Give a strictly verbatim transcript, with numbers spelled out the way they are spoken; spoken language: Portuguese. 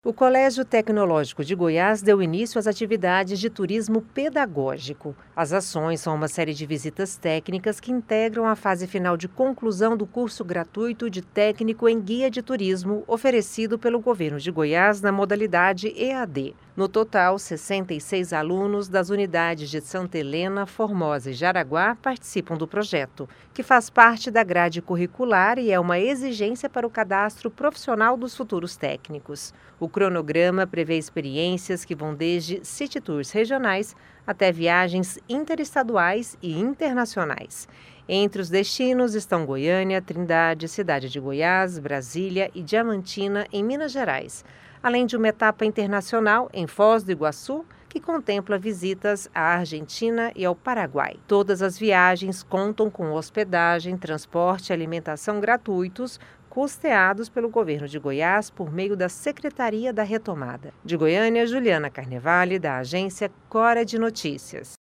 O Colégio Tecnológico de Goiás deu início às atividades de turismo pedagógico. As ações são uma série de visitas técnicas que integram a fase final de conclusão do curso gratuito de técnico em guia de turismo oferecido pelo governo de Goiás na modalidade E A D. No total, sessenta e seis alunos das unidades de Santa Helena, Formosa e Jaraguá participam do projeto, que faz parte da grade curricular e é uma exigência para o cadastro profissional dos futuros técnicos. O cronograma prevê experiências que vão desde city tours regionais até viagens interestaduais e internacionais. Entre os destinos estão Goiânia, Trindade, Cidade de Goiás, Brasília e Diamantina, em Minas Gerais, além de uma etapa internacional em Foz do Iguaçu, que contempla visitas à Argentina e ao Paraguai. Todas as viagens contam com hospedagem, transporte e alimentação gratuitos, custeados pelo governo de Goiás por meio da Secretaria da Retomada. De Goiânia, Juliana Carnevale, da agência Cora de Notícias.